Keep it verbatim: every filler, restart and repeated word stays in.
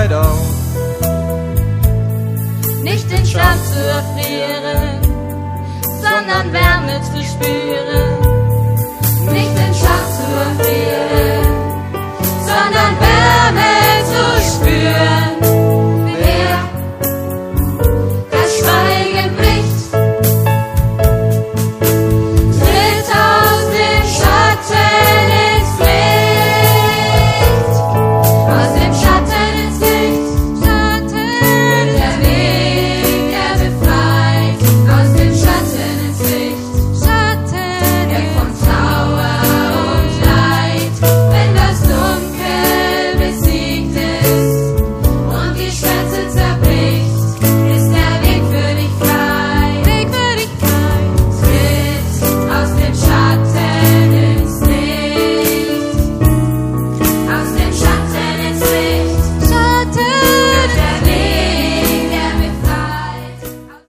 Zeit auf. Nicht den Schlaf zu erfrieren, sondern Wärme zu spüren. Nicht den Schlaf zu erfrieren, sondern Wärme zu spüren.